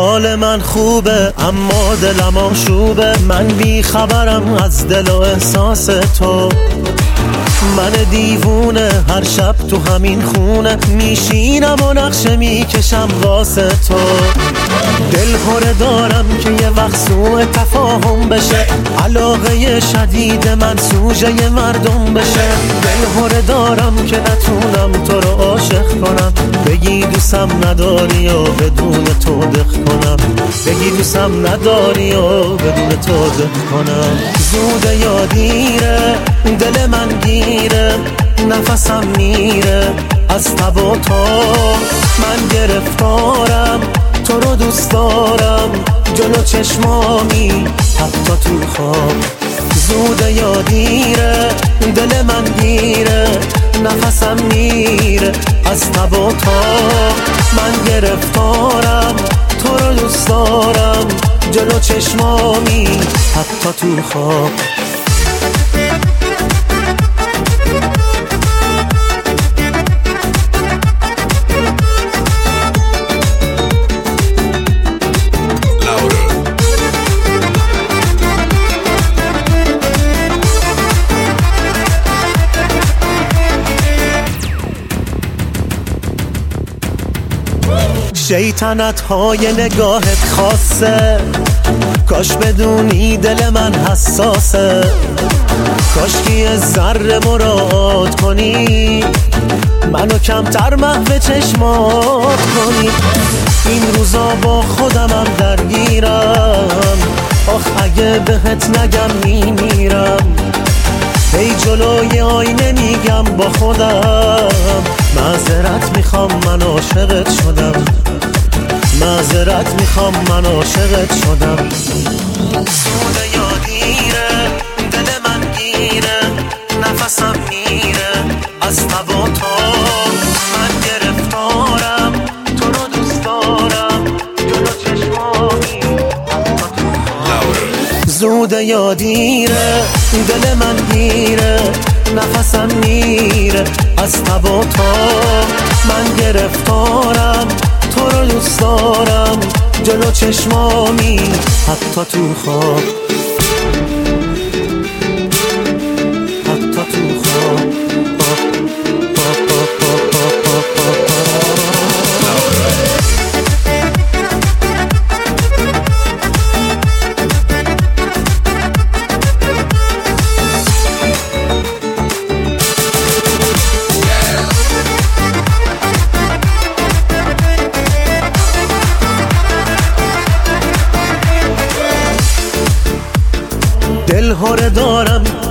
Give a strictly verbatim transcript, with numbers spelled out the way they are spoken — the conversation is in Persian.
حال من خوبه اما دلم آشوبه، من بی خبرم از دل و احساس تو. من دیوونه هر شب تو همین خونه میشینم و نقشه میکشم واسه تو. دل هره دارم که یه وقت سوء تفاهم بشه، علاقه شدید من سوژه مردم بشه. دل هره دارم که نتونم تو رو عاشق کنم، بگی دوستم نداری و بدون تو دق کنم، بگی دوستم نداری و بدون تو دق کنم. زوده یا دیره دل من گیره، نفسم میره از تب و تا. من گرفتارم تو رو دوست دارم، جلو چشمامی حتی تو خواب. زوده یا دیره دل من گیره، نفسم میره از تب و تا. من گرفتارم تو رو دوست دارم، جلو چشمامی حتی تو خواب. شیطنت های نگاهت خاصه، کاش بدونی دل من حساسه. کاش که یه ذره مراعات کنی، منو کمتر محو چشمات کنی. این روزا با خودمم درگیرم، آخ اگه بهت نگم میمیرم. هی جلوی آینه میگم با خودم، معذرت میخوام من عاشقت شدم، معذرت میخوام من عاشقت شدم. سوده یا دیره دل من گیره، نفسم میره از تب و تا. من گرفتارم تو رو دوست دارم، جلو چشمامی زوده یا دیره دل من گیره، نفسم میره از تب و تا. من گرفتارم تو رو دوست دارم، جلو چشمامی حتی تو خواب، حتی تو خواب. دل هره دارم